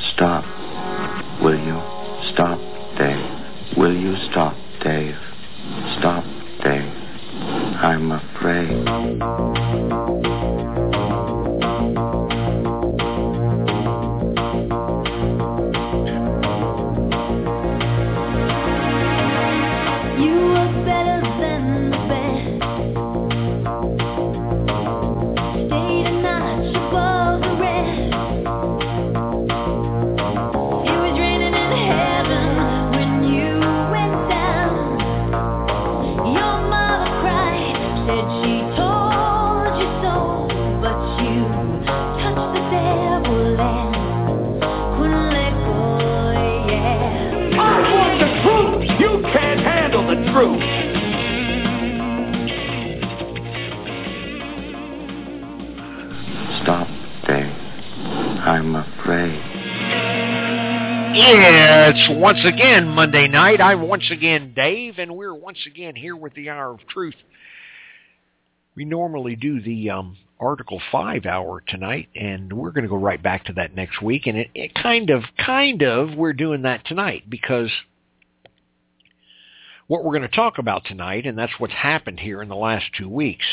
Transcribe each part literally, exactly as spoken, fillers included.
Stop. Will you? Stop, Dave. Will you stop, Dave? Stop, Dave. I'm afraid. Stop, Dave. I'm afraid. Yeah, it's once again Monday night. I'm once again Dave, and we're once again here with the Hour of Truth. We normally do the um, Article five hour tonight, and we're going to go right back to that next week. And it, it kind of, kind of, we're doing that tonight because what we're going to talk about tonight, and that's what's happened here in the last two weeks,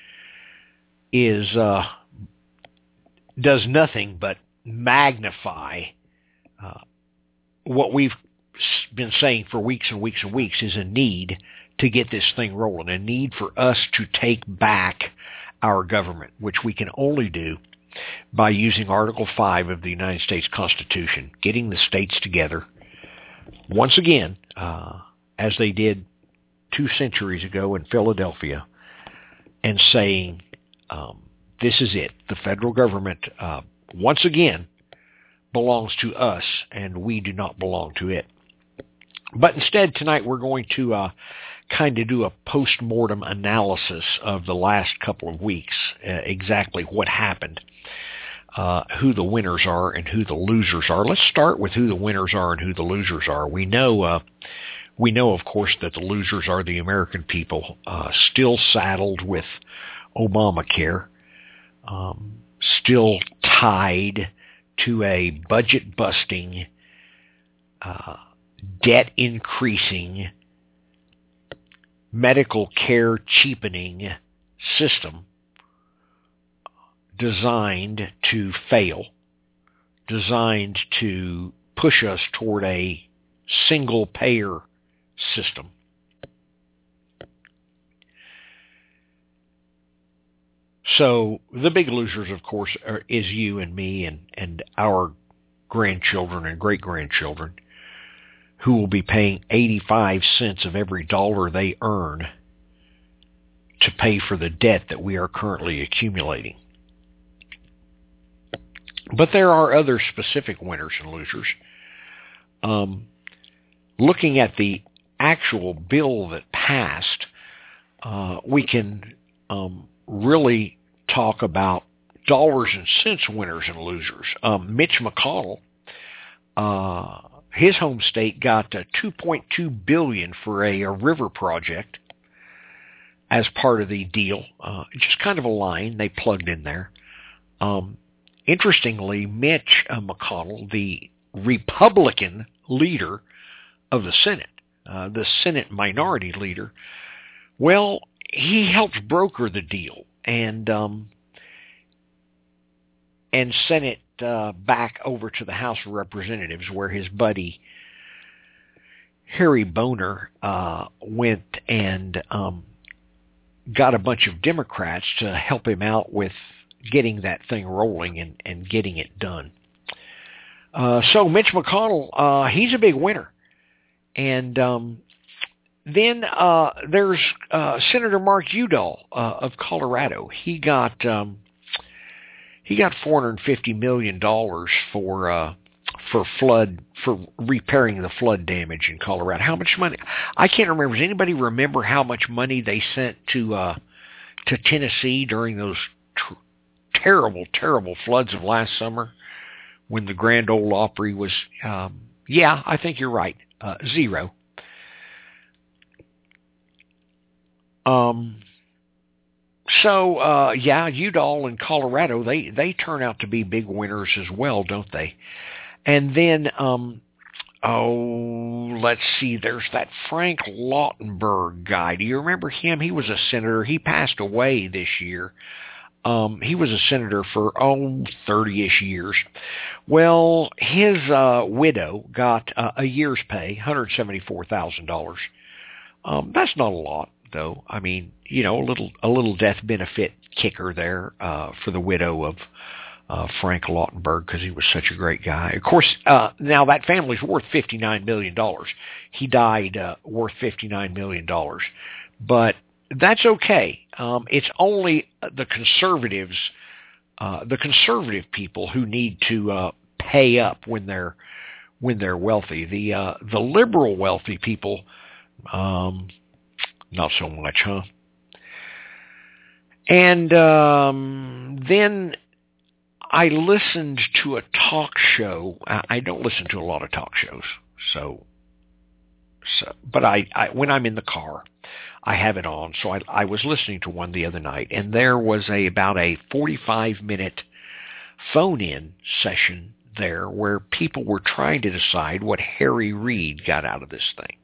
is uh, does nothing but magnify uh, what we've been saying for weeks and weeks and weeks is a need to get this thing rolling, a need for us to take back our government, which we can only do by using Article five of the United States Constitution, getting the states together once again, uh, as they did two centuries ago in Philadelphia, and saying, um, this is it. The federal government, uh, once again, belongs to us, and we do not belong to it. But instead, tonight, we're going to uh, kind of do a post-mortem analysis of the last couple of weeks, uh, exactly what happened, uh, who the winners are and who the losers are. Let's start with who the winners are and who the losers are. We know, uh, we know, of course, that the losers are the American people, uh, still saddled with Obamacare, um, still tied to a budget-busting, uh, debt-increasing, medical care cheapening system designed to fail, designed to push us toward a single-payer system. So the big losers, of course, are, is you and me and, and our grandchildren and great-grandchildren, who will be paying eighty-five cents of every dollar they earn to pay for the debt that we are currently accumulating. But there are other specific winners and losers. Um, looking at the actual bill that passed, uh, we can um, really talk about dollars and cents winners and losers. Um, Mitch McConnell, uh, his home state got uh, two point two billion dollars for a, a river project as part of the deal. Uh, just kind of a line they plugged in there. Um, interestingly, Mitch uh, McConnell, the Republican leader of the Senate, uh, the Senate minority leader, well, he helped broker the deal and um, and sent it uh, back over to the House of Representatives, where his buddy Harry Boner uh, went and um, got a bunch of Democrats to help him out with getting that thing rolling and, and getting it done. Uh, so Mitch McConnell, uh, he's a big winner. And um, then uh, there's uh, Senator Mark Udall uh, of Colorado. He got um, he got four hundred fifty million dollars for uh, for flood for repairing the flood damage in Colorado. How much money? I can't remember. Does anybody remember how much money they sent to uh, to Tennessee during those tr- terrible, terrible floods of last summer when the Grand Ole Opry was? Um, yeah, I think you're right. Uh, zero. Um. So, uh, yeah, Udall and Colorado, they, they turn out to be big winners as well, don't they? And then, um, oh, let's see, there's that Frank Lautenberg guy. Do you remember him? He was a senator. He passed away this year. Um, he was a senator for, oh, thirty-ish years. Well, his uh, widow got uh, a year's pay, one hundred seventy-four thousand dollars. Um, that's not a lot, though. I mean, you know, a little a little death benefit kicker there uh, for the widow of uh, Frank Lautenberg, because he was such a great guy. Of course, uh, now that family's worth fifty-nine million dollars. He died uh, worth fifty-nine million dollars. But that's okay. Um, it's only the conservatives, uh, the conservative people who need to uh, pay up when they're when they're wealthy. The uh, the liberal wealthy people, um, not so much, huh? And um, then I listened to a talk show. I, I don't listen to a lot of talk shows, so so. But I, I when I'm in the car, I have it on, so I, I was listening to one the other night, and there was a about a forty-five minute phone-in session there where people were trying to decide what Harry Reid got out of this thing.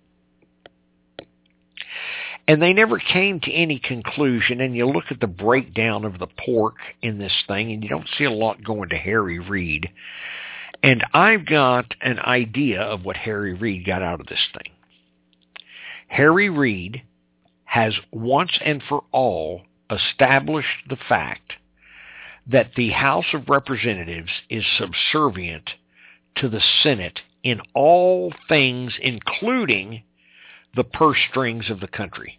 And they never came to any conclusion, and you look at the breakdown of the pork in this thing, and you don't see a lot going to Harry Reid. And I've got an idea of what Harry Reid got out of this thing. Harry Reid has once and for all established the fact that the House of Representatives is subservient to the Senate in all things, including the purse strings of the country.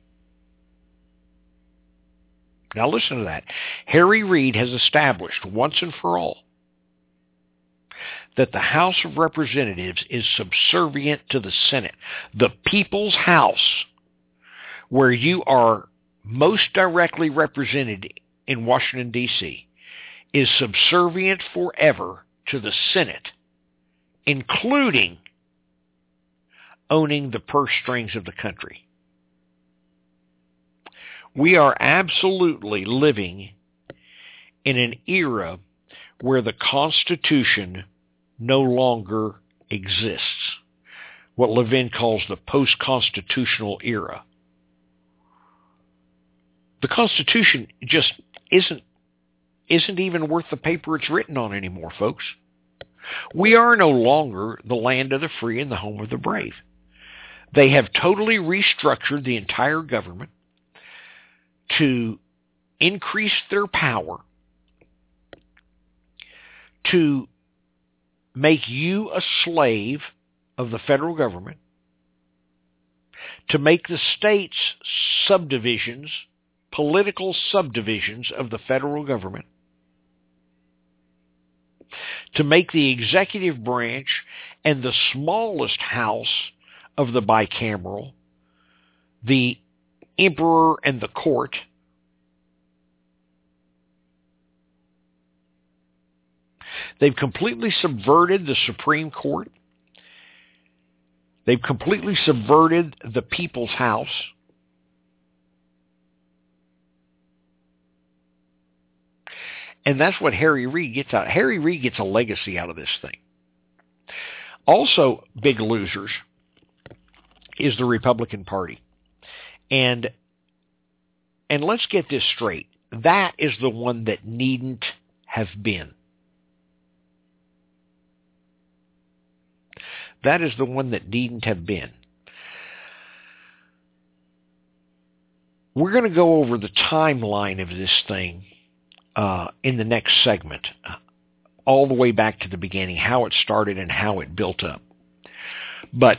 Now listen to that. Harry Reid has established once and for all that the House of Representatives is subservient to the Senate. The people's house, where you are most directly represented in Washington, D C, is subservient forever to the Senate, including owning the purse strings of the country. We are absolutely living in an era where the Constitution no longer exists, what Levin calls the post-constitutional era. The Constitution just isn't isn't even worth the paper it's written on anymore, folks. We are no longer the land of the free and the home of the brave. They have totally restructured the entire government to increase their power, to make you a slave of the federal government, to make the states subdivisions, political subdivisions of the federal government, to make the executive branch and the smallest house of the bicameral the emperor and the court. They've completely subverted the Supreme Court. They've completely subverted the people's house. And that's what Harry Reid gets out. Harry Reid gets a legacy out of this thing. Also, big losers is the Republican Party. And and let's get this straight. That is the one that needn't have been. That is the one that needn't have been. We're going to go over the timeline of this thing uh, in the next segment, uh, all the way back to the beginning, how it started and how it built up. But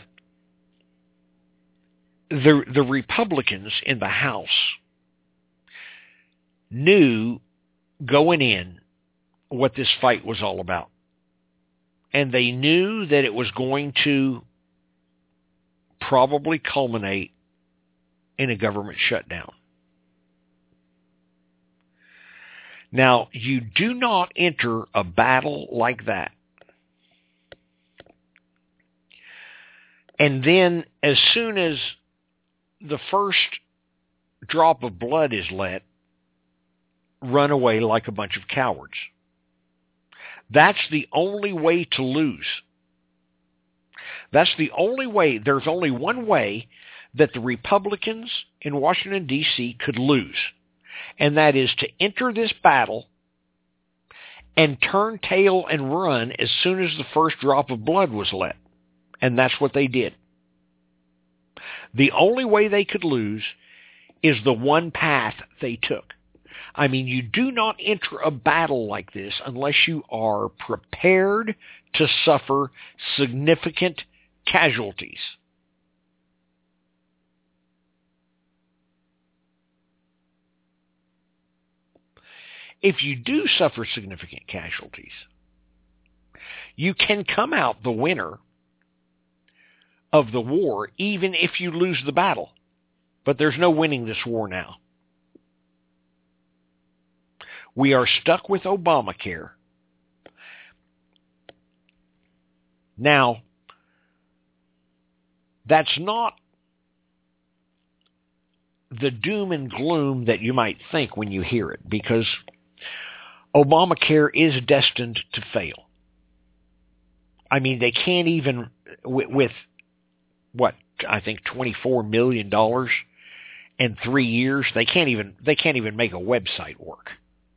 the the Republicans in the House knew going in what this fight was all about. And they knew that it was going to probably culminate in a government shutdown. Now, you do not enter a battle like that and then as soon as the first drop of blood is let, run away like a bunch of cowards. That's the only way to lose That's the only way. There's only one way that the Republicans in Washington, D C could lose, and that is to enter this battle and turn tail and run as soon as the first drop of blood was let. And that's what they did. The only way they could lose is the one path they took. I mean, you do not enter a battle like this unless you are prepared to suffer significant casualties. If you do suffer significant casualties, you can come out the winner of the war even if you lose the battle. But there's no winning this war now. We are stuck with Obamacare. Now, that's not the doom and gloom that you might think when you hear it, because Obamacare is destined to fail. I mean, they can't even, with, with what, I think twenty-four million dollars in three years, they can't even, they can't even make a website work.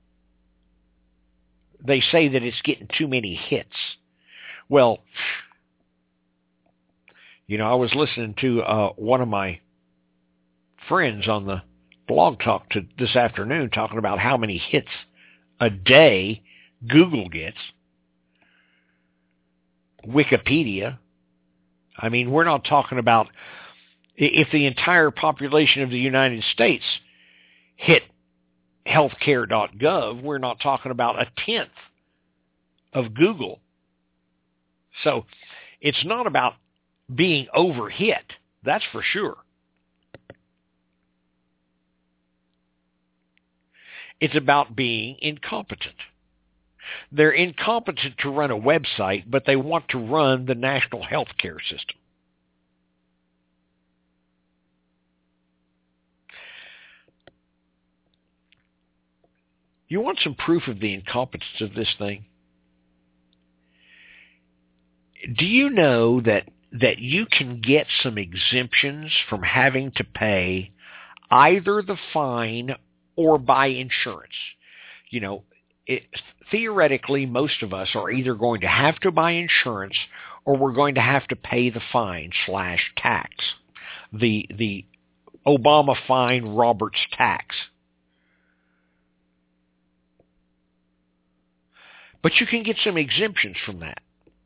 They say that it's getting too many hits. Well, you know, I was listening to uh, one of my friends on the Blog Talk to this afternoon talking about how many hits a day Google gets. Wikipedia. I mean, we're not talking about if the entire population of the United States hit healthcare dot gov, we're not talking about a tenth of Google. So it's not about being overhit, that's for sure. It's about being incompetent. They're incompetent to run a website, but they want to run the national health care system. You want some proof of the incompetence of this thing? Do you know that that you can get some exemptions from having to pay either the fine or buy insurance? You know, it, theoretically, most of us are either going to have to buy insurance or we're going to have to pay the fine slash tax, the the Obama fine Roberts tax. But you can get some exemptions from that.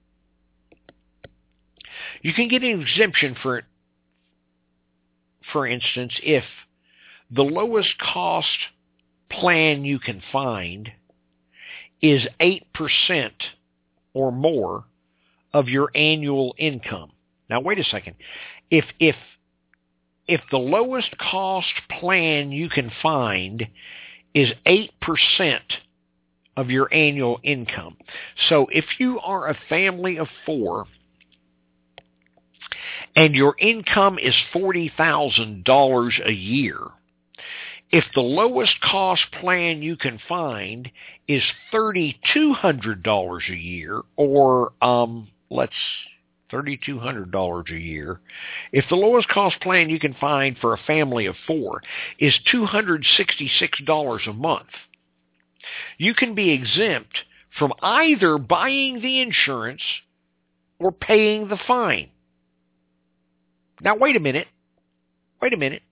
You can get an exemption for, for instance, if the lowest cost plan you can find is eight percent or more of your annual income. Now, wait a second. If, if, if the lowest cost plan you can find is eight percent of your annual income. So if you are a family of four and your income is forty thousand dollars a year, if the lowest cost plan you can find is three thousand two hundred dollars a year, or um, let's three thousand two hundred dollars a year, if the lowest cost plan you can find for a family of four is two hundred sixty-six dollars a month, you can be exempt from either buying the insurance or paying the fine. Now, wait a minute. Wait a minute.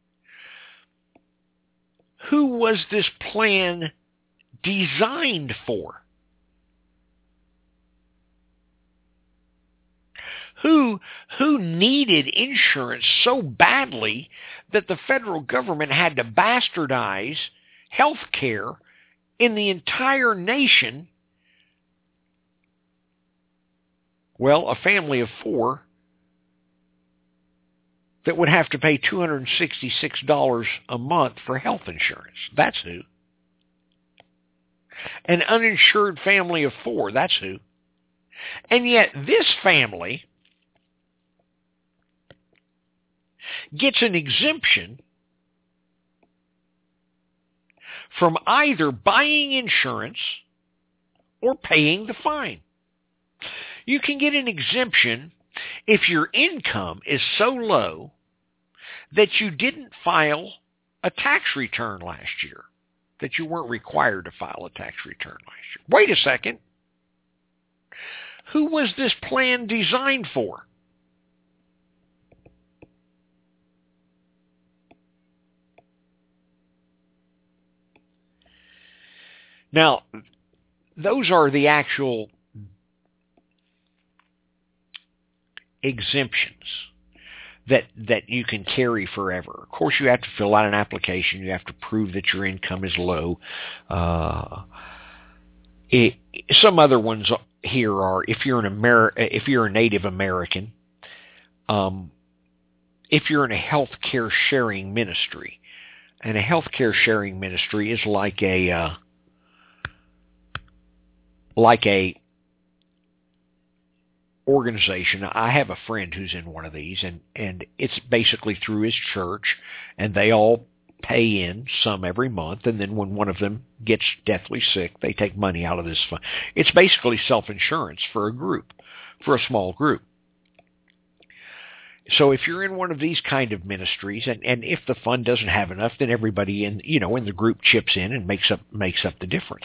Who was this plan designed for? Who, who needed insurance so badly that the federal government had to bastardize health care in the entire nation? Well, a family of four that would have to pay two hundred sixty-six dollars a month for health insurance. That's who. An uninsured family of four, that's who. And yet this family gets an exemption from either buying insurance or paying the fine. You can get an exemption if your income is so low that you didn't file a tax return last year, that you weren't required to file a tax return last year. Wait a second. Who was this plan designed for? Now, those are the actual exemptions that that you can carry forever. Of course, you have to fill out an application. You have to prove that your income is low. Uh, it, some other ones here are if you're an Ameri- if you're a Native American, um, if you're in a health care sharing ministry, and a health care sharing ministry is like a uh, like a organization. I have a friend who's in one of these, and, and it's basically through his church, and they all pay in some every month, and then when one of them gets deathly sick, they take money out of this fund. It's basically self-insurance for a group, for a small group. So if you're in one of these kind of ministries, and, and if the fund doesn't have enough, then everybody in you know in the group chips in and makes up makes up the difference.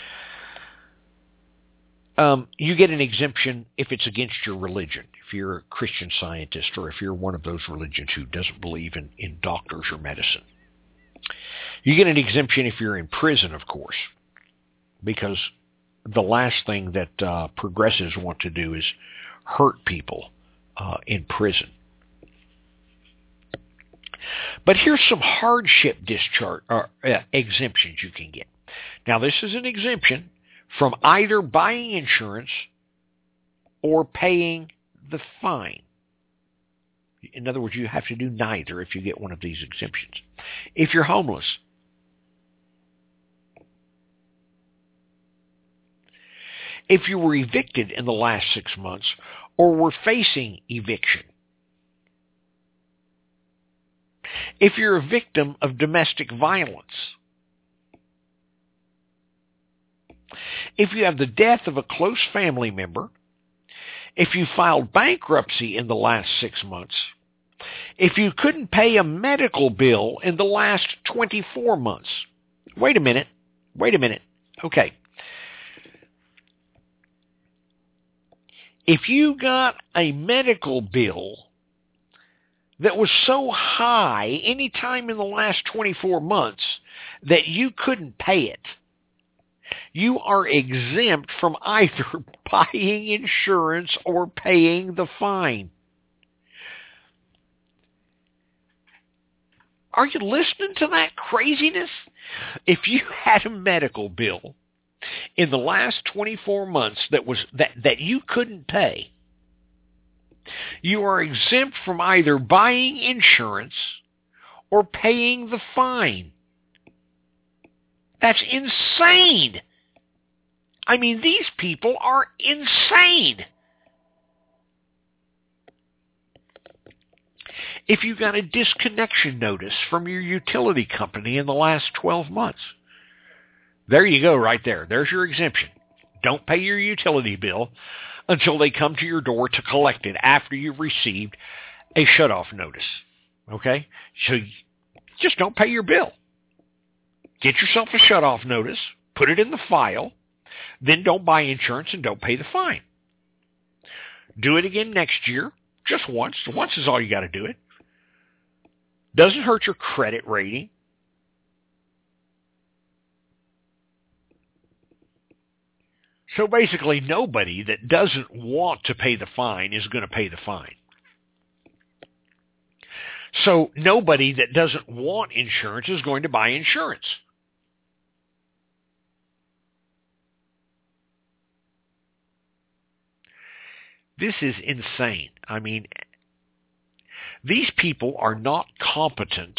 Um, you get an exemption if it's against your religion, if you're a Christian Scientist or if you're one of those religions who doesn't believe in, in doctors or medicine. You get an exemption if you're in prison, of course, because the last thing that uh, progressives want to do is hurt people uh, in prison. But here's some hardship discharge or uh, exemptions you can get. Now, this is an exemption from either buying insurance or paying the fine. In other words, you have to do neither if you get one of these exemptions. If you're homeless, if you were evicted in the last six months or were facing eviction, if you're a victim of domestic violence, if you have the death of a close family member, if you filed bankruptcy in the last six months, if you couldn't pay a medical bill in the last twenty-four months. Wait a minute. Wait a minute. Okay. If you got a medical bill that was so high any time in the last twenty-four months that you couldn't pay it, you are exempt from either buying insurance or paying the fine. Are you listening to that craziness? If you had a medical bill in the last twenty-four months that was that, that you couldn't pay, you are exempt from either buying insurance or paying the fine. That's insane. I mean, these people are insane. If you got a disconnection notice from your utility company in the last twelve months, there you go right there. There's your exemption. Don't pay your utility bill until they come to your door to collect it after you've received a shutoff notice. Okay? So just don't pay your bill. Get yourself a shutoff notice, put it in the file, then don't buy insurance and don't pay the fine. Do it again next year, just once. Once is all you got to do it. Doesn't hurt your credit rating. So basically, nobody that doesn't want to pay the fine is going to pay the fine. So nobody that doesn't want insurance is going to buy insurance. This is insane. I mean, these people are not competent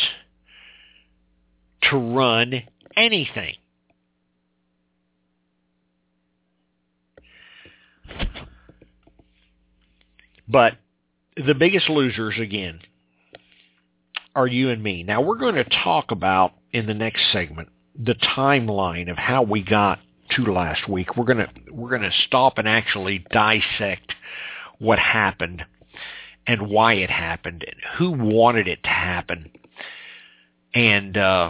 to run anything. But the biggest losers, again, are you and me. Now, we're going to talk about, in the next segment, the timeline of how we got to last week. We're going to we're going to stop and actually dissect what happened and why it happened and who wanted it to happen. And uh,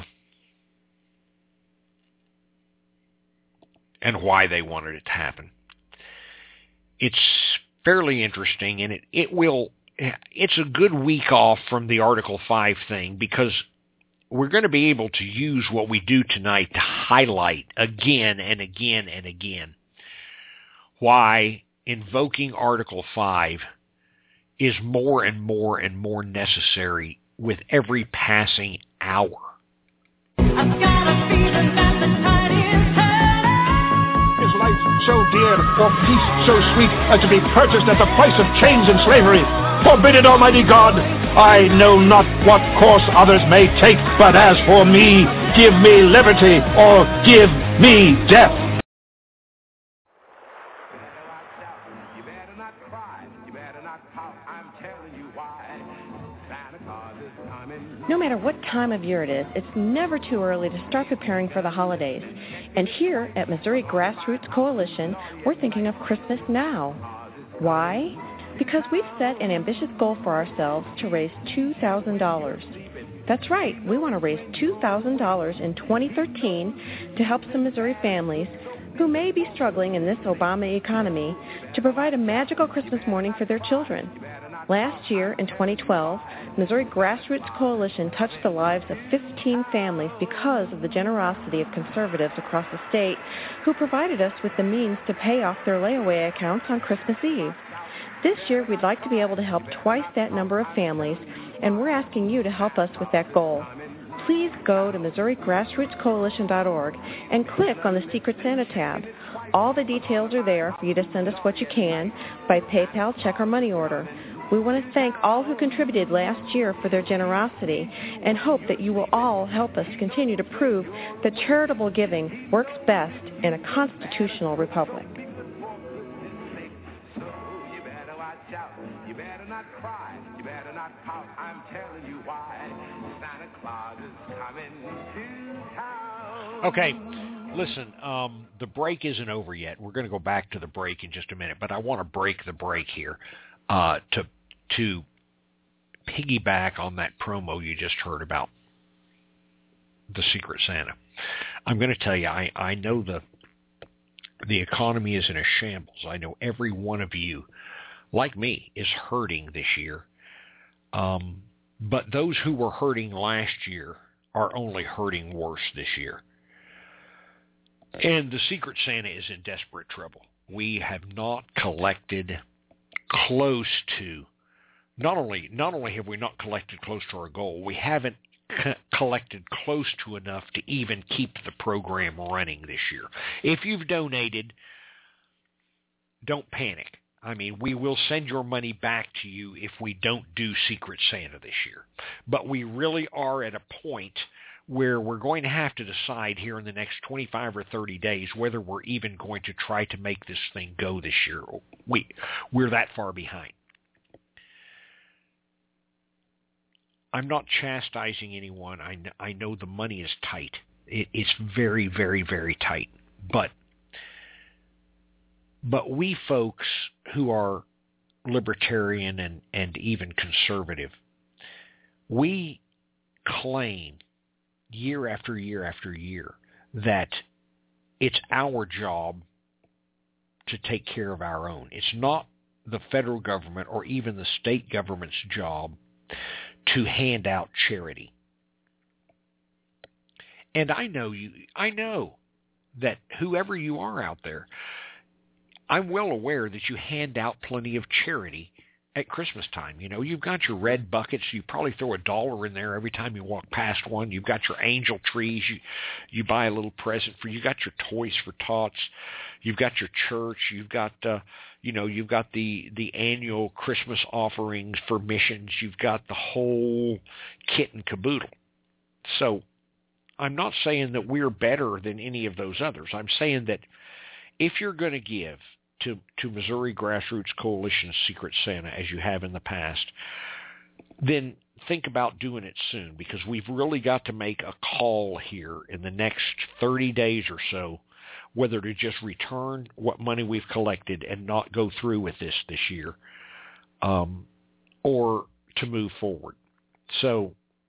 and why they wanted it to happen. It's fairly interesting, and it, it will, it's a good week off from the Article five thing, because we're going to be able to use what we do tonight to highlight again and again and again why invoking Article five is more and more and more necessary with every passing hour. I've got a feeling that the tide is turning. Is life so dear, or peace so sweet, as to be purchased at the price of chains and slavery? Forbid it, Almighty God! I know not what course others may take, but as for me, give me liberty, or give me death. No matter what time of year it is, it's never too early to start preparing for the holidays. And here at Missouri Grassroots Coalition, we're thinking of Christmas now. Why? Because we've set an ambitious goal for ourselves to raise two thousand dollars. That's right, we want to raise two thousand dollars in twenty thirteen to help some Missouri families who may be struggling in this Obama economy to provide a magical Christmas morning for their children. Last year, in twenty twelve, Missouri Grassroots Coalition touched the lives of fifteen families because of the generosity of conservatives across the state who provided us with the means to pay off their layaway accounts on Christmas Eve. This year, we'd like to be able to help twice that number of families, and we're asking you to help us with that goal. Please go to Missouri Grassroots Coalition dot org and click on the Secret Santa tab. All the details are there for you to send us what you can by PayPal, check, or money order. We want to thank all who contributed last year for their generosity and hope that you will all help us continue to prove that charitable giving works best in a constitutional republic. You better not cry, you better not pout, I'm telling you why. Santa Claus is coming to town. Okay, listen, um, the break isn't over yet. We're going to go back to the break in just a minute, but I want to break the break here uh, to to piggyback on that promo you just heard about the Secret Santa. I'm going to tell you, I, I know the the economy is in a shambles. I know every one of you, like me, is hurting this year. Um, but those who were hurting last year are only hurting worse this year. And the Secret Santa is in desperate trouble. We have not collected close to, not only not only have we not collected close to our goal, we haven't c- collected close to enough to even keep the program running this year. If you've donated, don't panic. I mean, we will send your money back to you if we don't do Secret Santa this year. But we really are at a point where we're going to have to decide here in the next twenty-five or thirty days whether we're even going to try to make this thing go this year. We, we're that far behind. I'm not chastising anyone. I, I know the money is tight. It, it's very, very, very tight. But But we folks who are libertarian and, and even conservative, we claim year after year after year that it's our job to take care of our own. It's not the federal government or even the state government's job to hand out charity. And I know you, I know that whoever you are out there, I'm well aware that you hand out plenty of charity at Christmas time. You know, you've got your red buckets. You probably throw a dollar in there every time you walk past one. You've got your angel trees. You you buy a little present for. You got your toys for tots. You've got your church. You've got uh, you know, you've got the the annual Christmas offerings for missions. You've got the whole kit and caboodle. So I'm not saying that we're better than any of those others. I'm saying that if you're going to give to, to Missouri Grassroots Coalition's Secret Santa, as you have in the past, then think about doing it soon, because we've really got to make a call here in the next thirty days or so, whether to just return what money we've collected and not go through with this this year, um, or to move forward. So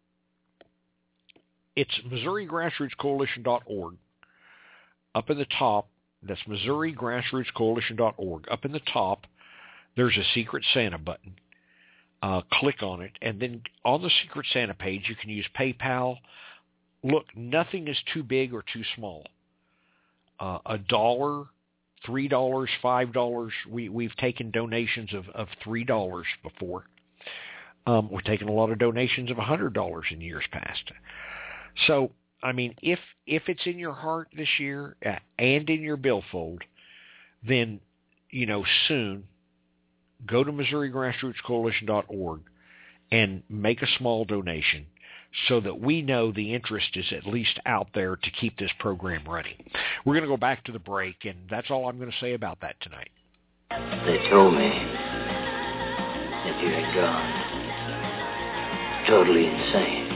it's Missouri Grassroots Coalition dot org. Up in the top, that's Missouri Grassroots Coalition dot org. Up in the top, there's a Secret Santa button. Uh, click on it, and then on the Secret Santa page, you can use PayPal. Look, nothing is too big or too small. Uh, a dollar, three dollars, five dollars. We, we've taken donations of, of three dollars before. Um, we've taken a lot of donations of one hundred dollars in years past. So, I mean, if if it's in your heart this year uh, and in your billfold, then, you know, soon, go to Missouri Grassroots Coalition dot org and make a small donation so that we know the interest is at least out there to keep this program running. We're going to go back to the break, and that's all I'm going to say about that tonight. They told me that you had gone totally insane,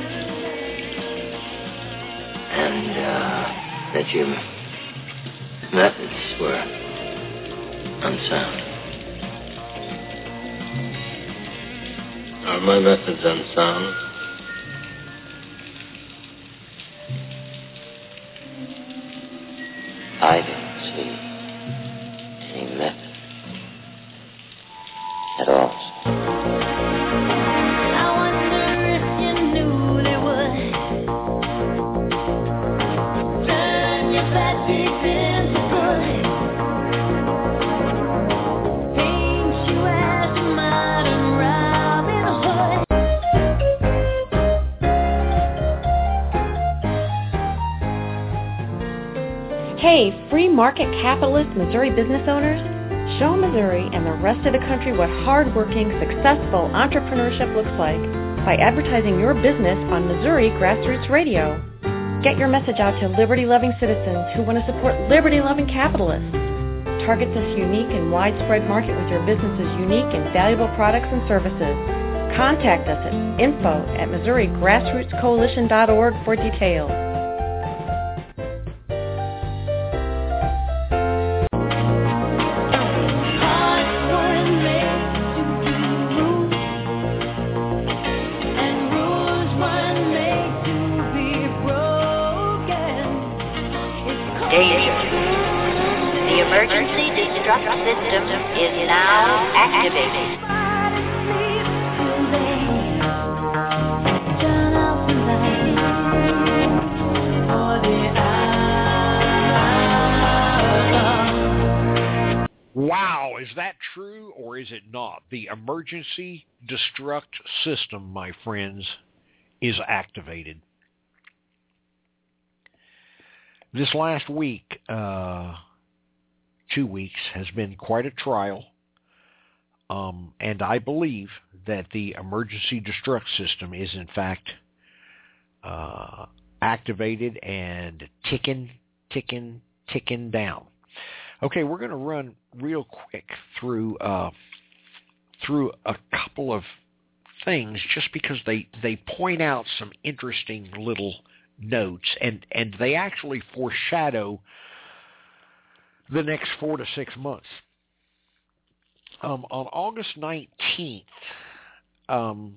and uh, that your methods were unsound. Are my methods unsound? I don't see any method at all. I wonder if you knew they would turn your bad deep into good, paint you as a modern Robin Hood. Hey, free market capitalist Missouri business owners, show Missouri and the rest of the country what hardworking, successful entrepreneurship looks like by advertising your business on Missouri Grassroots Radio. Get your message out to liberty-loving citizens who want to support liberty-loving capitalists. Target this unique and widespread market with your business's unique and valuable products and services. Contact us at info at Missouri Grassroots Coalition dot org for details. System is now activated. Wow, is that true or is it not? The emergency destruct system, my friends, is activated. This last week, uh, two weeks, has been quite a trial, um, and I believe that the emergency destruct system is in fact uh, activated and ticking, ticking, ticking down. Okay, we're going to run real quick through uh, through a couple of things just because they, they point out some interesting little notes, and, and they actually foreshadow the next four to six months. Um, on August nineteenth, um,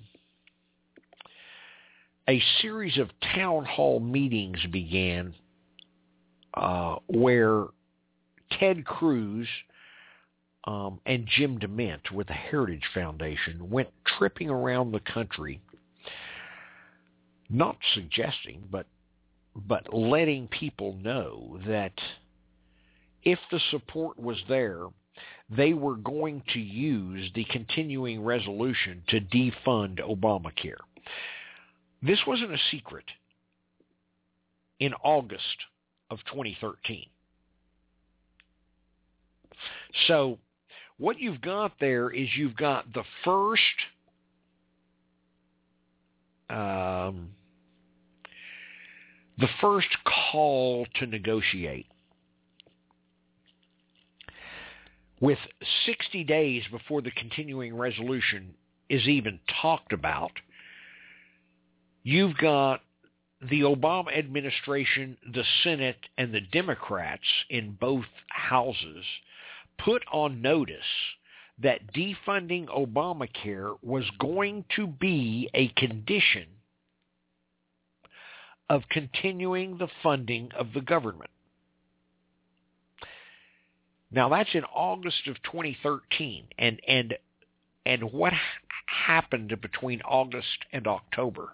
a series of town hall meetings began uh, where Ted Cruz um, and Jim DeMint with the Heritage Foundation went tripping around the country, not suggesting, but but letting people know that if the support was there, they were going to use the continuing resolution to defund Obamacare. This wasn't a secret in August of twenty thirteen. So what you've got there is you've got the first um, the first call to negotiate. With sixty days before the continuing resolution is even talked about, you've got the Obama administration, the Senate, and the Democrats in both houses put on notice that defunding Obamacare was going to be a condition of continuing the funding of the government. Now that's in August of twenty thirteen, and and and what happened between August and October?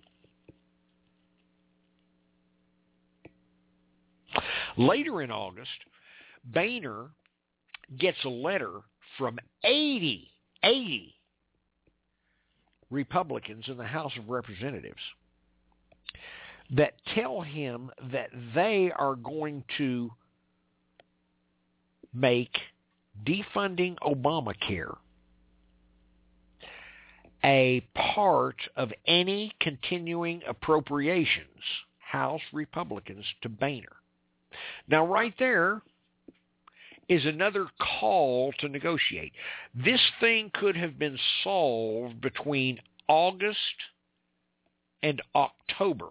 Later in August, Boehner gets a letter from eighty, eighty Republicans in the House of Representatives that tell him that they are going to make defunding Obamacare a part of any continuing appropriations, House Republicans to Boehner. Now, right there is another call to negotiate. This thing could have been solved between August and October.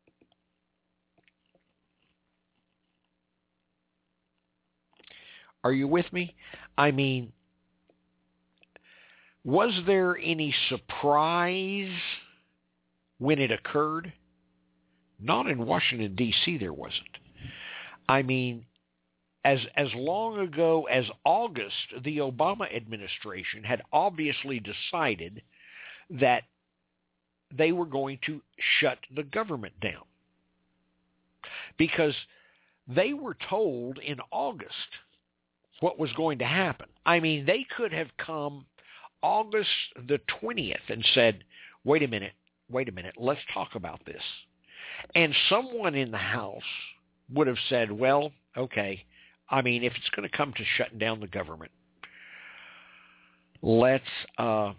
Are you with me? I mean, was there any surprise when it occurred? Not in Washington, D C there wasn't. I mean, as as long ago as August, the Obama administration had obviously decided that they were going to shut the government down. Because they were told in August what was going to happen. I mean, they could have come August the twentieth and said, wait a minute, wait a minute, let's talk about this. And someone in the House would have said, well, okay, I mean, if it's going to come to shutting down the government, let's, uh,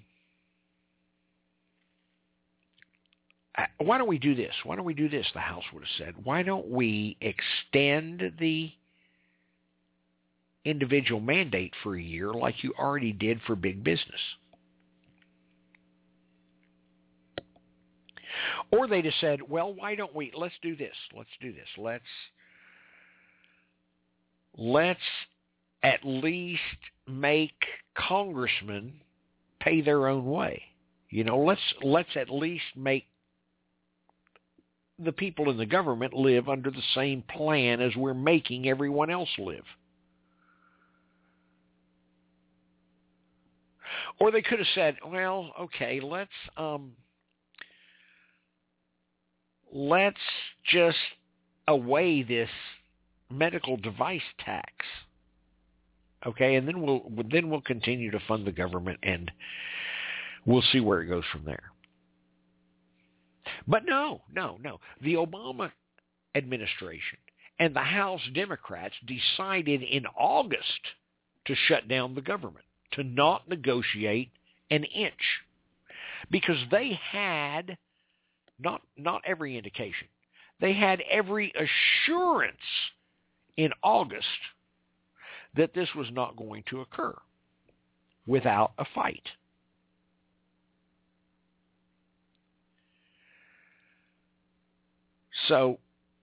why don't we do this? Why don't we do this? The House would have said, why don't we extend the individual mandate for a year like you already did for big business? Or they'd have said, well, why don't we, let's do this, let's do this, let's, let's at least make congressmen pay their own way. You know, let's, let's at least make the people in the government live under the same plan as we're making everyone else live. Or they could have said, well, okay, let's um, let's just away this medical device tax, okay, and then we'll then we'll continue to fund the government, and we'll see where it goes from there. But no, no, no. The Obama administration and the House Democrats decided in August to shut down the government, to not negotiate an inch, because they had not not every indication. They had every assurance in August that this was not going to occur without a fight. So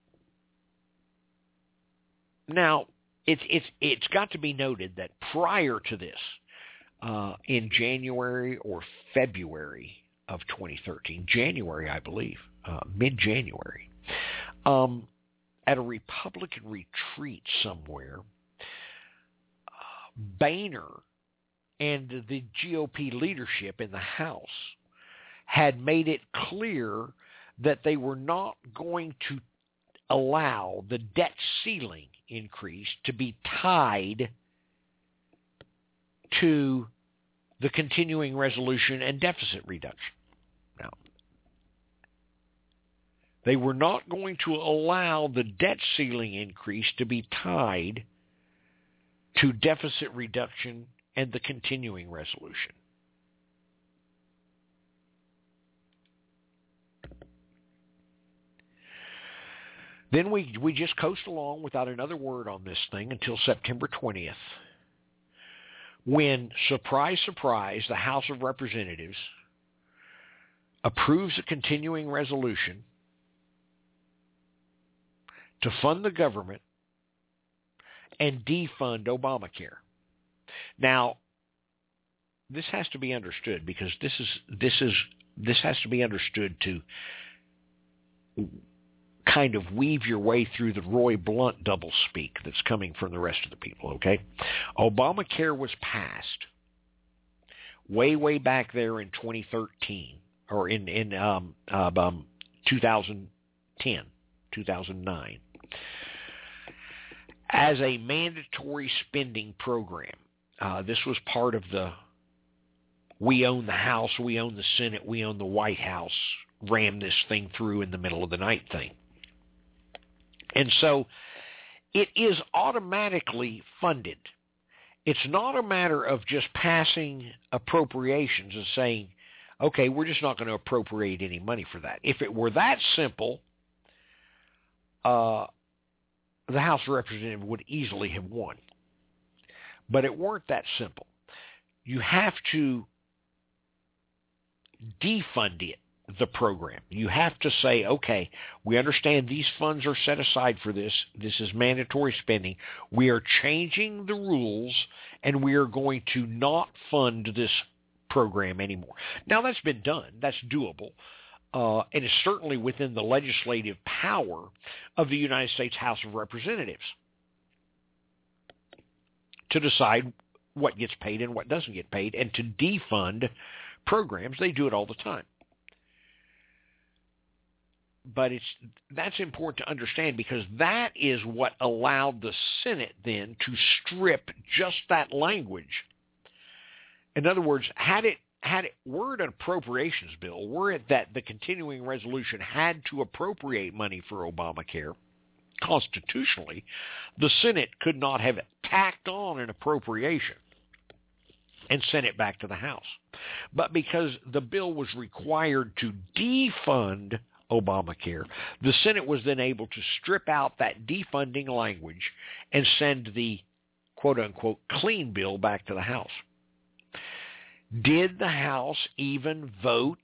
now it's it's it's got to be noted that prior to this, uh, in January or February of twenty thirteen, January, I believe, uh, mid-January, um, at a Republican retreat somewhere, uh, Boehner and the G O P leadership in the House had made it clear that they were not going to allow the debt ceiling increase to be tied to the continuing resolution and deficit reduction. Now, they were not going to allow the debt ceiling increase to be tied to deficit reduction and the continuing resolution. Then we we just coast along without another word on this thing until September twentieth, when, surprise, surprise, the House of Representatives approves a continuing resolution to fund the government and defund Obamacare. Now, this has to be understood because this is this is this has to be understood to kind of weave your way through the Roy Blunt doublespeak that's coming from the rest of the people, okay? Obamacare was passed way, way back there in twenty thirteen, or in, in um, uh, um, two thousand ten, two thousand nine, as a mandatory spending program. Uh, this was part of the we own the House, we own the Senate, we own the White House, ram this thing through in the middle of the night thing. And so it is automatically funded. It's not a matter of just passing appropriations and saying, okay, we're just not going to appropriate any money for that. If it were that simple, uh, the House of Representatives would easily have won. But it weren't that simple. You have to defund it, the program. You have to say, okay, we understand these funds are set aside for this. This is mandatory spending. We are changing the rules, and we are going to not fund this program anymore. Now, that's been done. That's doable. Uh, and it's certainly within the legislative power of the United States House of Representatives to decide what gets paid and what doesn't get paid, and to defund programs. They do it all the time. But it's that's important to understand because that is what allowed the Senate then to strip just that language. In other words, had it had it were it an appropriations bill, were it that the continuing resolution had to appropriate money for Obamacare, constitutionally, the Senate could not have tacked on an appropriation and sent it back to the House. But because the bill was required to defund Obamacare, the Senate was then able to strip out that defunding language and send the quote-unquote clean bill back to the House. Did the House even vote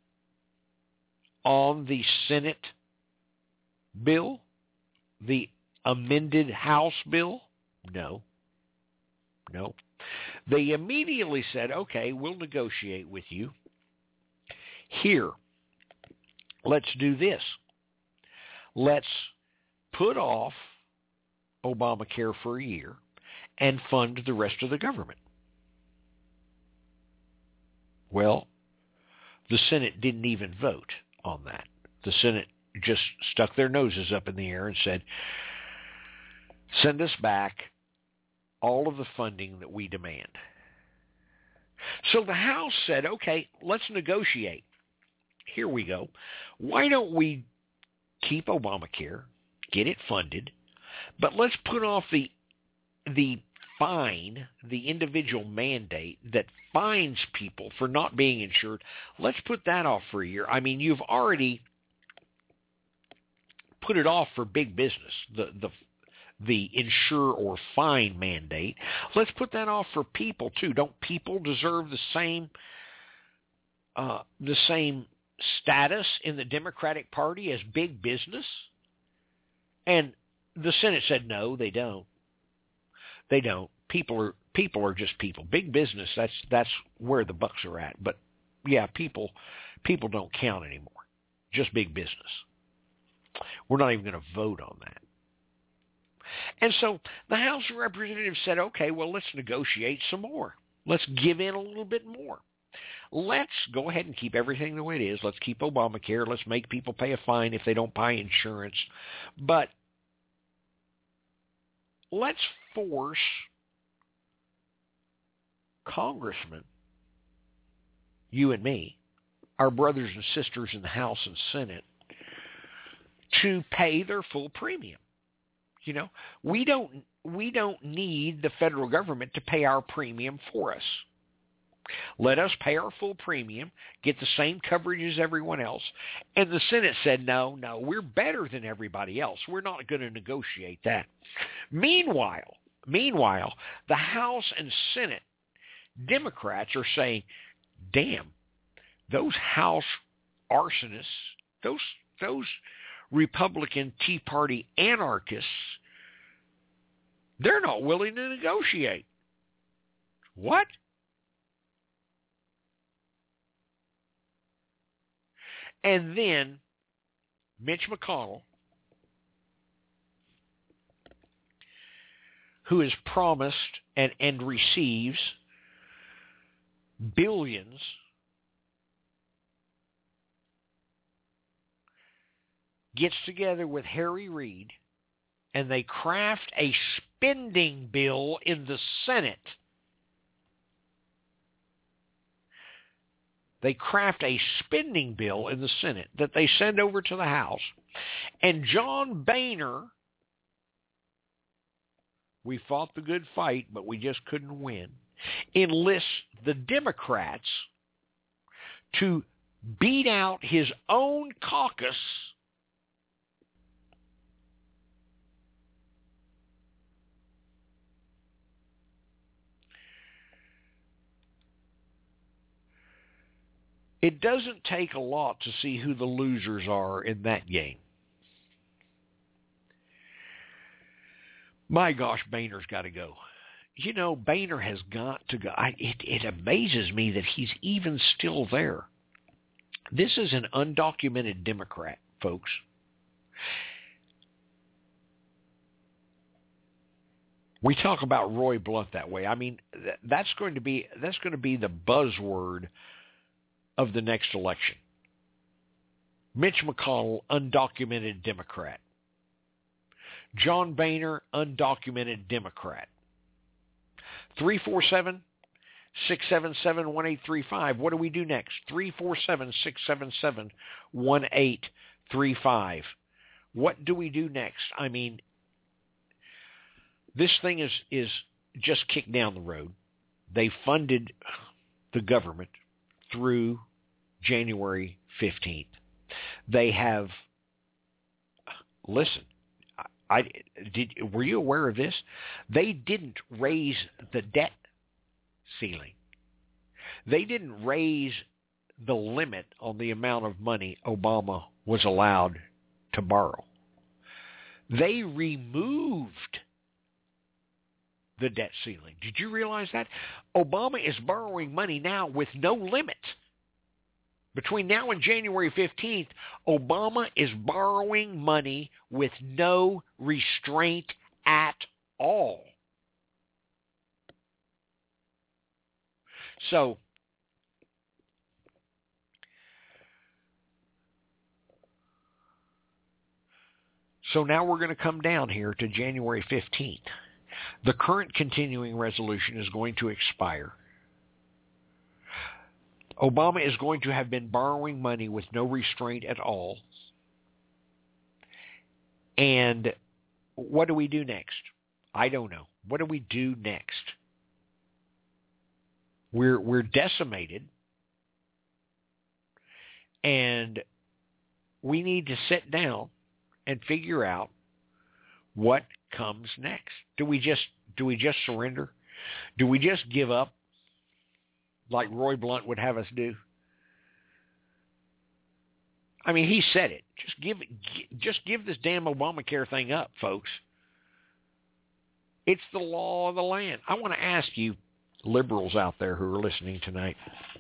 on the Senate bill, the amended House bill? No. No. They immediately said, okay, we'll negotiate with you. Here, let's do this. Let's put off Obamacare for a year and fund the rest of the government. Well, the Senate didn't even vote on that. The Senate just stuck their noses up in the air and said, send us back all of the funding that we demand. So the House said, okay, let's negotiate. Here we go. Why don't we keep Obamacare, get it funded, but let's put off the the fine, the individual mandate that fines people for not being insured. Let's put that off for a year. I mean, you've already put it off for big business, the the the insure or fine mandate. Let's put that off for people too. Don't people deserve the same uh, the same status in the Democratic Party as big business? And the Senate said, no, they don't. They don't. People are people are just people. Big business, that's that's where the bucks are at. But yeah, people people don't count anymore. Just big business. We're not even going to vote on that. And so the House of Representatives said, okay, well, let's negotiate some more. Let's give in a little bit more. Let's go ahead and keep everything the way it is. Let's keep Obamacare. Let's make people pay a fine if they don't buy insurance. But let's force congressmen, you and me, our brothers and sisters in the House and Senate, to pay their full premium. You know, we don't we don't need the federal government to pay our premium for us. Let us pay our full premium, get the same coverage as everyone else. And the Senate said, no, no, we're better than everybody else. We're not going to negotiate that. Meanwhile, meanwhile, the House and Senate Democrats are saying, damn, those House arsonists, those those Republican Tea Party anarchists, they're not willing to negotiate. What? And then Mitch McConnell, who is promised and, and receives billions gets together with Harry Reid and they craft a spending bill in the Senate. They craft a spending bill in the Senate that they send over to the House. And John Boehner, we fought the good fight, but we just couldn't win, enlists the Democrats to beat out his own caucus It doesn't take a lot to see who the losers are in that game. My gosh, Boehner's got to go. You know, Boehner has got to go. I, it, it amazes me that he's even still there. This is an undocumented Democrat, folks. We talk about Roy Blunt that way. I mean, that's going to be that's going to be the buzzword of the next election. Mitch McConnell, undocumented Democrat. John Boehner, undocumented Democrat. three four seven, six seven seven, one eight three five. What do we do next? three four seven, six seven seven, one eight three five. What do we do next? I mean, this thing is, is just kicked down the road. They funded the government through January fifteenth. They have, listen, I, did, were you aware of this? They didn't raise the debt ceiling. They didn't raise the limit on the amount of money Obama was allowed to borrow. They removed the debt ceiling. Did you realize that? Obama is borrowing money now with no limit. Between now and January fifteenth, Obama is borrowing money with no restraint at all. So, so now we're going to come down here to January fifteenth. The current continuing resolution is going to expire. Obama is going to have been borrowing money with no restraint at all. And what do we do next? I don't know. What do we do next? We're we're decimated. And we need to sit down and figure out what comes next. Do we just do we just surrender? Do we just give up like Roy Blunt would have us do? I mean, he said it. Just give just give this damn Obamacare thing up, folks. It's the law of the land. I want to ask you liberals out there who are listening tonight.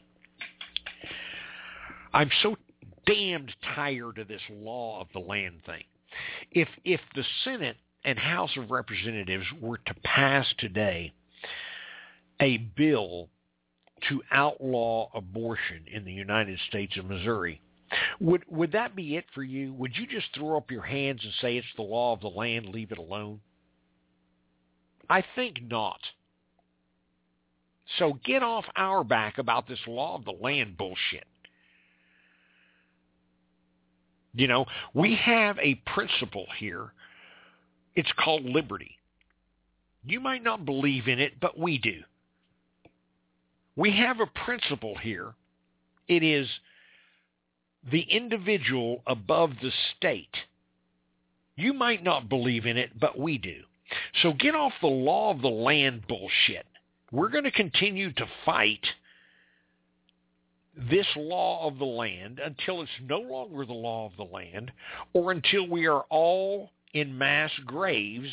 I'm so damned tired of this law of the land thing. If if the Senate and House of Representatives were to pass today a bill to outlaw abortion in the United States of Missouri, would would that be it for you? Would you just throw up your hands and say it's the law of the land, leave it alone? I think not. So get off our back about this law of the land bullshit. You know, we have a principle here. It's called liberty. You might not believe in it, but we do. We have a principle here. It is the individual above the state. You might not believe in it, but we do. So get off the law of the land bullshit. We're going to continue to fight this law of the land until it's no longer the law of the land, or until we are all in mass graves.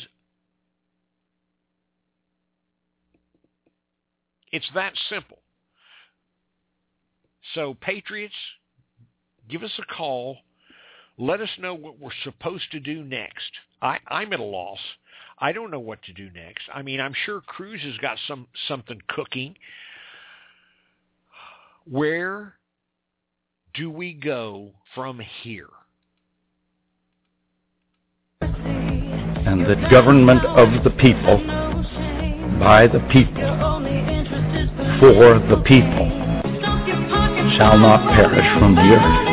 It's that simple. So, patriots, Give us a call. Let us know what we're supposed to do next. I, I'm at a loss. I don't know what to do next. I mean, I'm sure Cruz has got some something cooking. Where do we go from here? And the government of the people, by the people, for the people, shall not perish from the earth.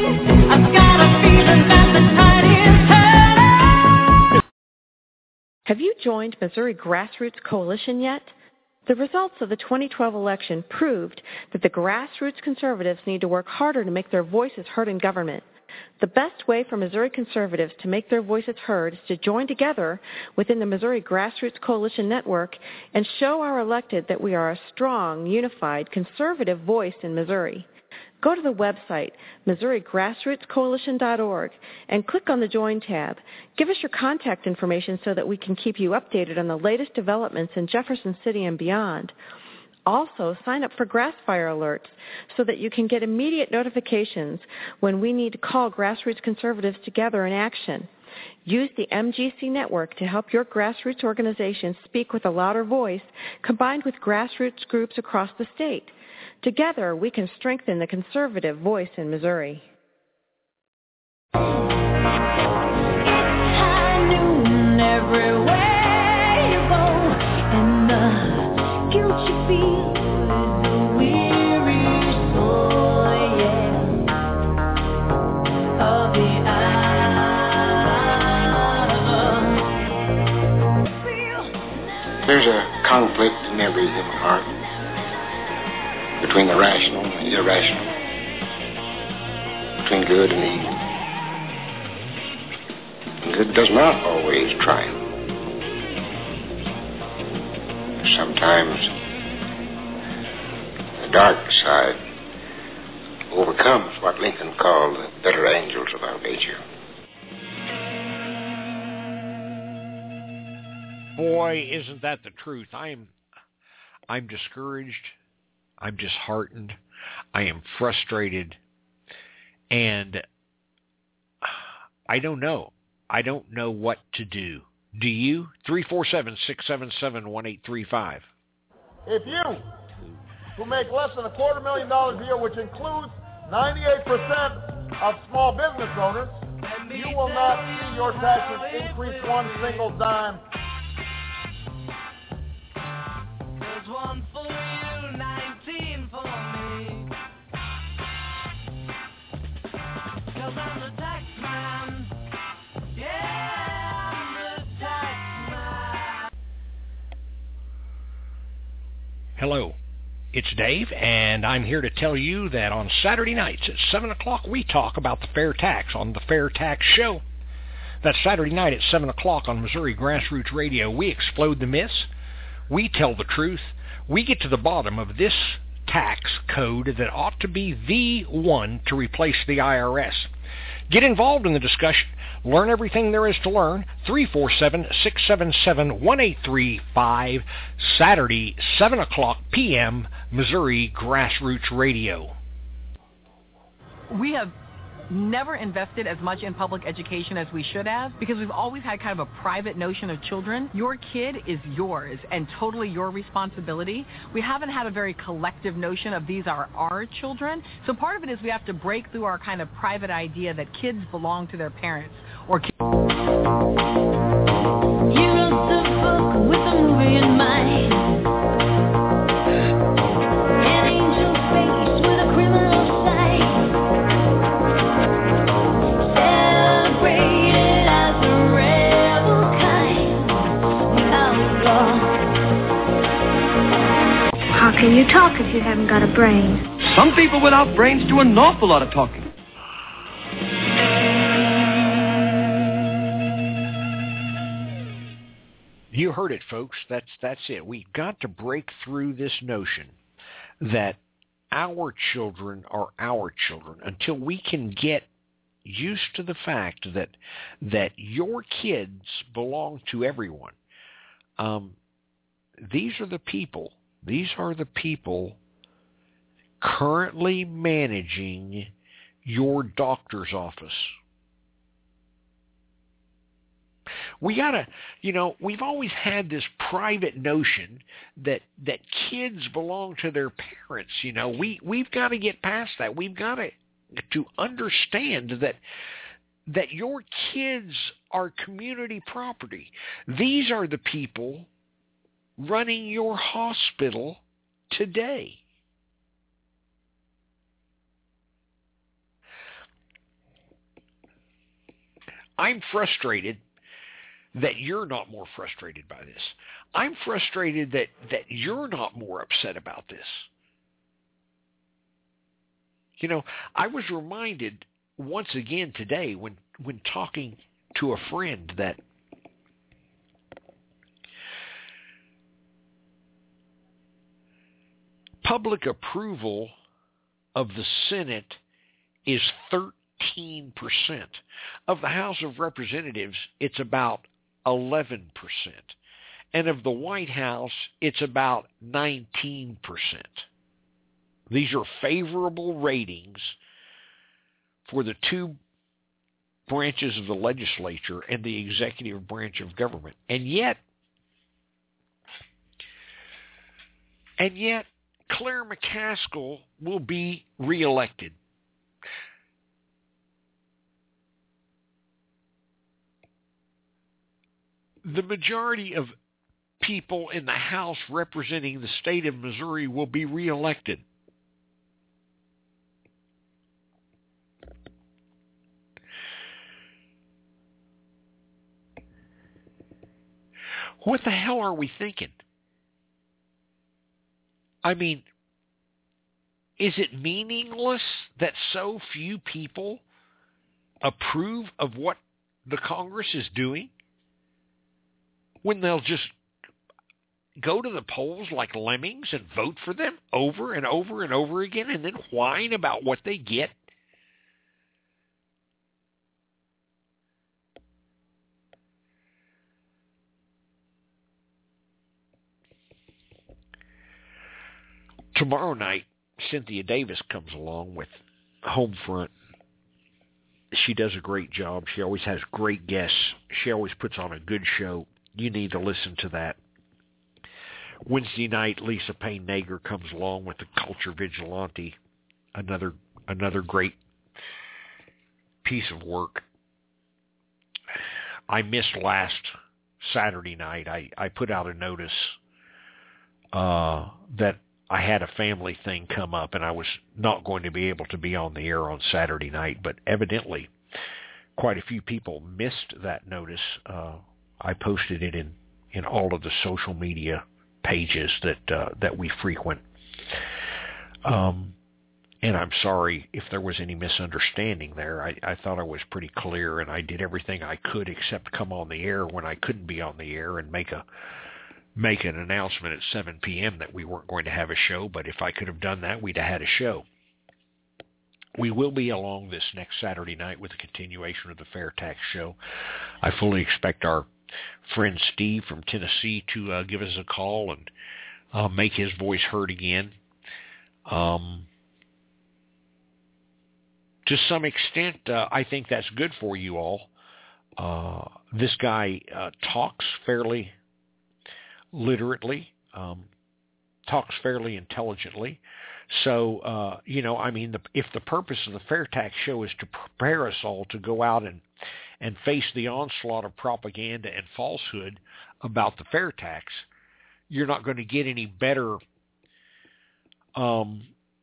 Have you joined Missouri Grassroots Coalition yet? The results of the twenty twelve election proved that the grassroots conservatives need to work harder to make their voices heard in government. The best way for Missouri conservatives to make their voices heard is to join together within the Missouri Grassroots Coalition Network and show our elected that we are a strong, unified, conservative voice in Missouri. Go to the website, Missouri Grassroots Coalition dot org, and click on the Join tab. Give us your contact information so that we can keep you updated on the latest developments in Jefferson City and beyond. Also, sign up for Grassfire alerts so that you can get immediate notifications when we need to call grassroots conservatives together in action. Use the M G C network to help your grassroots organization speak with a louder voice, combined with grassroots groups across the state. Together, we can strengthen the conservative voice in Missouri. It's high noon everywhere you go, and the guilt you feel is a weary soul, yeah, of the hour. There's a conflict in every human heart between the rational and the irrational, between good and evil. And good does not always triumph. Sometimes the dark side overcomes what Lincoln called the better angels of our nature. Boy, isn't that the truth. I am I'm discouraged. I'm disheartened. I am frustrated. And I don't know. I don't know what to do. Do you? three four seven, six seven seven, one eight three five. If you, who make less than a quarter million dollars a year, which includes ninety-eight percent of small business owners, you will not see your taxes increase one single dime. There's one for you, nineteen for me. 'Cause I'm the tax man. Yeah, I'm the tax man. Hello, it's Dave, and I'm here to tell you that on Saturday nights at seven o'clock we talk about the fair tax on the Fair Tax Show. That's Saturday night at seven o'clock on Missouri Grassroots Radio. We explode the myths. We tell the truth. We get to the bottom of this tax code that ought to be the one to replace the I R S. Get involved in the discussion. Learn everything there is to learn. three four seven, six seven seven, one eight three five, Saturday, seven o'clock p.m., Missouri Grassroots Radio. We have never invested as much in public education as we should have because we've always had kind of a private notion of children. Your kid is yours and totally your responsibility. We haven't had a very collective notion of these are our children. So part of it is we have to break through our kind of private idea that kids belong to their parents or kids. You wrote the book with a movie in mind. An angel face with a criminal side. Celebrated as a rebel kind. Outlaw. How can you talk if you haven't got a brain? Some people without brains do an awful lot of talking. You heard it, folks. That's that's it. We've got to break through this notion that our children are our children until we can get used to the fact that that your kids belong to everyone. Um, these are the people. These are the people currently managing your doctor's office. We gotta, you know, we've always had this private notion that that kids belong to their parents. You know, we we've got to get past that. We've got to to understand that that your kids are community property. These are the people running your hospital today. I'm frustrated that you're not more frustrated by this. I'm frustrated that, that you're not more upset about this. You know, I was reminded once again today when, when talking to a friend that public approval of the Senate is thirteen percent. Of the House of Representatives, it's about eleven percent. And of the White House, it's about nineteen percent. These are favorable ratings for the two branches of the legislature and the executive branch of government. And yet, and yet, Claire McCaskill will be reelected. The majority of people in the House representing the state of Missouri will be reelected. What the hell are we thinking? I mean, is it meaningless that so few people approve of what the Congress is doing? When they'll just go to the polls like lemmings and vote for them over and over and over again and then whine about what they get? Tomorrow night, Cynthia Davis comes along with Homefront. She does a great job. She always has great guests. She always puts on a good show. You need to listen to that. Wednesday night, Lisa Payne Nager comes along with the Culture Vigilante, another another great piece of work. I missed last Saturday night. I, I put out a notice uh, that I had a family thing come up, and I was not going to be able to be on the air on Saturday night, but evidently quite a few people missed that notice. Uh, I posted it in, in all of the social media pages that uh, that we frequent. Um, and I'm sorry if there was any misunderstanding there. I, I thought I was pretty clear, and I did everything I could except come on the air when I couldn't be on the air and make a make an announcement at seven p.m. that we weren't going to have a show. But if I could have done that, we'd have had a show. We will be along this next Saturday night with a continuation of the Fair Tax Show. I fully expect our friend Steve from Tennessee to uh, give us a call and uh, make his voice heard again. Um, to some extent, uh, I think that's good for you all. Uh, this guy uh, talks fairly literately, um, talks fairly intelligently. So, uh, you know, I mean, the, if the purpose of the Fair Tax Show is to prepare us all to go out and, and face the onslaught of propaganda and falsehood about the fair tax, you're not going to get any better um,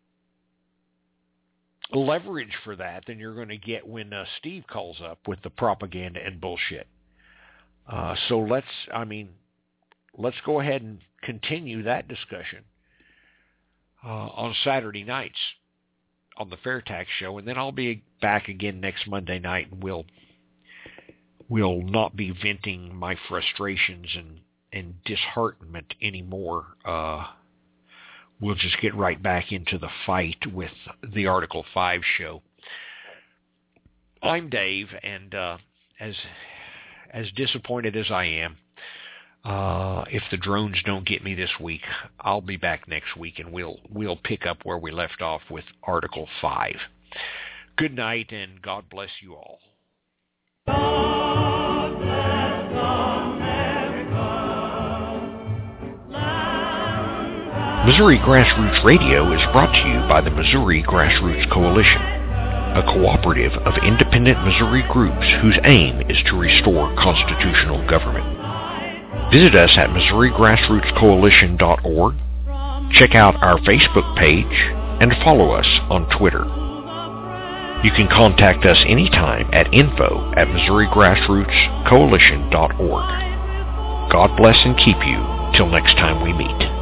leverage for that than you're going to get when uh, Steve calls up with the propaganda and bullshit. Uh, so let's, I mean, let's go ahead and continue that discussion Uh, on Saturday nights on the Fair Tax Show, and then I'll be back again next Monday night, and we'll we'll not be venting my frustrations and, and disheartenment anymore. Uh, we'll just get right back into the fight with the Article five show. I'm Dave, and uh, as as disappointed as I am, Uh, if the drones don't get me this week, I'll be back next week, and we'll we'll pick up where we left off with Article five. Good night, and God bless you all. Missouri Grassroots Radio is brought to you by the Missouri Grassroots Coalition, a cooperative of independent Missouri groups whose aim is to restore constitutional government. Visit us at Missouri Grassroots Coalition dot org, check out our Facebook page, and follow us on Twitter. You can contact us anytime at info at Missouri Grassroots Coalition dot org. God bless and keep you till next time we meet.